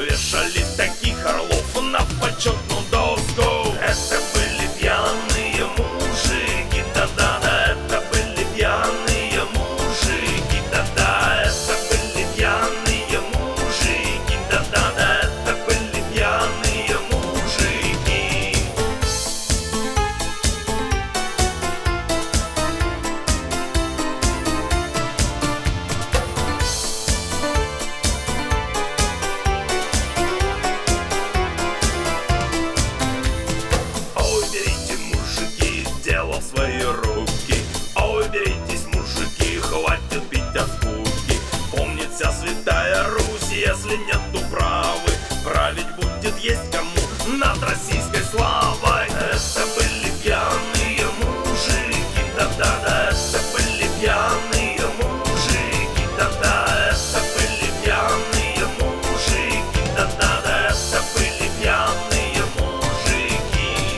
вешали таких орлов на почетную доску. Это были пьяные мужики, да-да-да. Это были пьяные мужики, да-да. Это были пьяные мужики, да-да-да. Это были пьяные мужики. Ой, берите, мужики, дело в свои руки. Ой, беритесь, мужики, хватит пить от скуки. Помнит вся святая Русь, если нету правы, править будет есть кому над российской славой. Это были пьяные мужики, да-да-да. Это были пьяные мужики, да-да. Это были пьяные мужики, да-да-да. Это были пьяные мужики.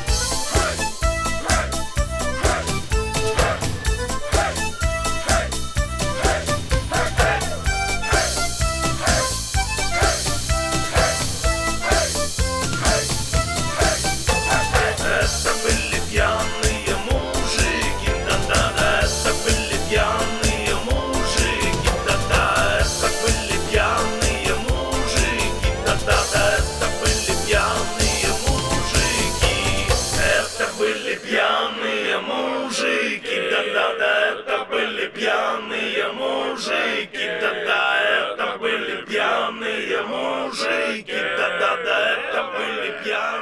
Это были пьяные мужики, да-да-да. Это были пьяные мужики, да-да. Это были пьяные мужики, да-да-да. Это были пьяные мужики. Это были пьяные мужики, да-да-да. Это были пьяные мужики, да-да. Это были пьяные мужики, да-да-да. Это были пьяные